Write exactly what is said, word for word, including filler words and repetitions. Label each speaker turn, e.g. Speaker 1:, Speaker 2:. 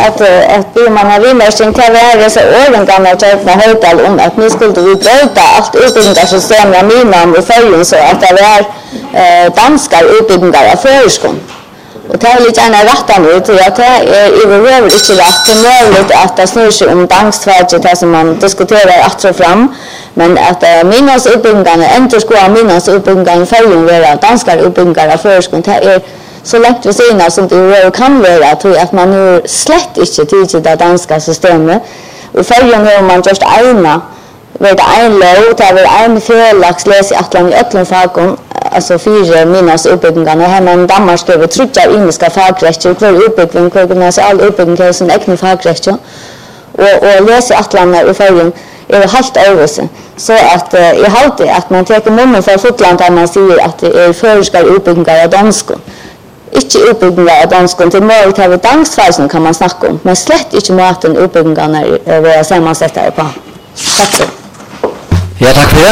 Speaker 1: att att blir man har vimmärkning till vägen så åren gamla tjänsterna höjtal om att ni skulle vi bryta allt utbildningssystem med minimum och följen så att det är eh, danska utbildningar av förskon. Och det är lite gärna rättan ut att det är överhuvud inte rätt. Det är möjligt att det snurrar sig om dansktvärt det som man diskuterar att och fram. Men att äh, minnas utbyggnaden, inte ska ha minnas utbyggnaden följen vara danska utbyggnader av förskon. Det är så lätt vid sidan som det kan vara tror att man nu slett inte tid det danska systemet. Och följen har man just ena vet en lov det är en felaks läs i atlan i ötlen fagon alltså fyra minnas utbyggnaden och här man Danmark skriver truttar indiska fagrätter för utbyggning för gymnasial utbyggning som egna fagrätter och och läs i atlan och följen är det helt överse så att uh, jag håller att man tar munnen för fotland där man säger att det är förskar utbyggnader av danskon. Inte utbyggnader av danskon till möjligt här vid dansfärsen kan man snacka om men slett inte maten utbyggnaderna är vad jag sammansätter på. Tack så.
Speaker 2: Ja, tack för det.